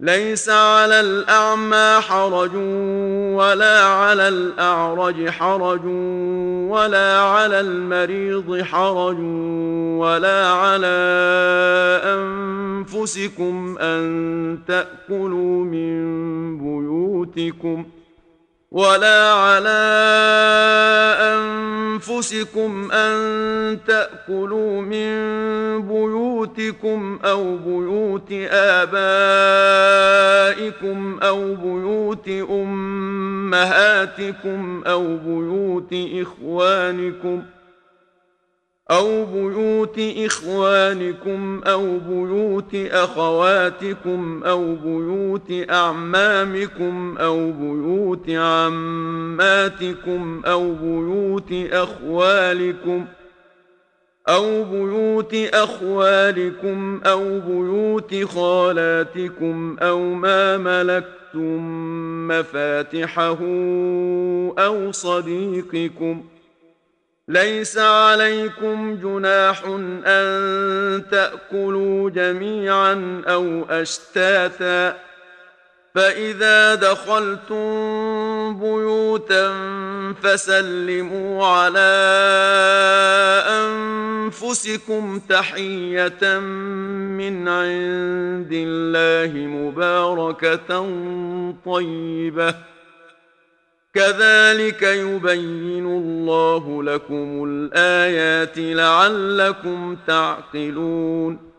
ليس على الأعمى حرج ولا على الأعرج حرج ولا على المريض حرج ولا على أنفسكم أن تأكلوا من بيوتكم أو بيوت آبائكم أو بيوت أمهاتكم أو بيوت إخوانكم أو بيوت أخواتكم أو بيوت أعمامكم أو بيوت عماتكم أو بيوت أخوالكم أو بيوت خالاتكم أو ما ملكتم مفاتحه أو صديقكم. ليس عليكم جناح أن تأكلوا جميعا أو أشتاتا، فإذا دخلتم بيوتا فسلموا على أنفسكم تحية من عند الله مباركة طيبة، كذلك يبين الله لكم الآيات لعلكم تعقلون.